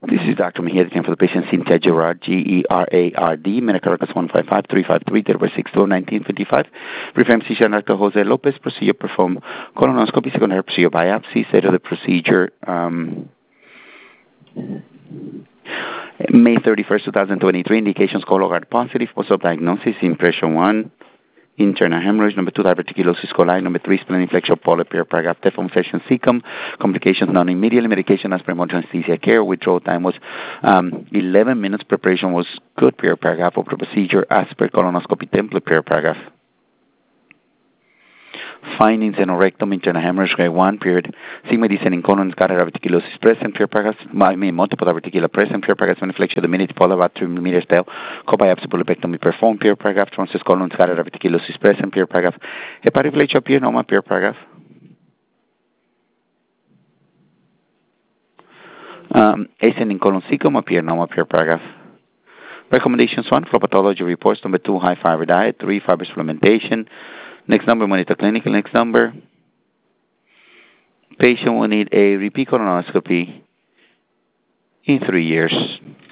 This is Dr. Mejia, the for the patient Cynthia Gerard, Gerard, Medicare records 155-353, date of birth 6/2/1955. Referring physician Dr. Jose Lopez, procedure performed colonoscopy, secondary procedure biopsy, state of the procedure, May 31st, 2023, indications Cologuard positive, post-op diagnosis, impression 1, internal hemorrhage, number 2, diverticulosis coli, number 3, splenic inflection polyp, paragraph, deform session cecum, complications non-immediately, medication as per anesthesia care, withdrawal time was 11 minutes, preparation was good, paragraph, of the procedure as per colonoscopy template, paragraph. Findings in rectum, internal hemorrhage, grade 1, period. Sigma descending colon, scatter diverticulosis present, paragraph, multiple diverticular present, paragraph, inflection of the minute, polar about 3 millimeters tail, co-biopsy polypectomy performed, paragraph, transverse colon, scatter diverticulosis present, paragraph, hepatic plexiopionoma, paragraph. Ascending colon cecum, appearanoma, paragraph. Recommendations 1, flow pathology reports, number 2, high fiber diet, 3, fiber supplementation. Next number, monitor clinical. Next number, patient will need a repeat colonoscopy in 3 years.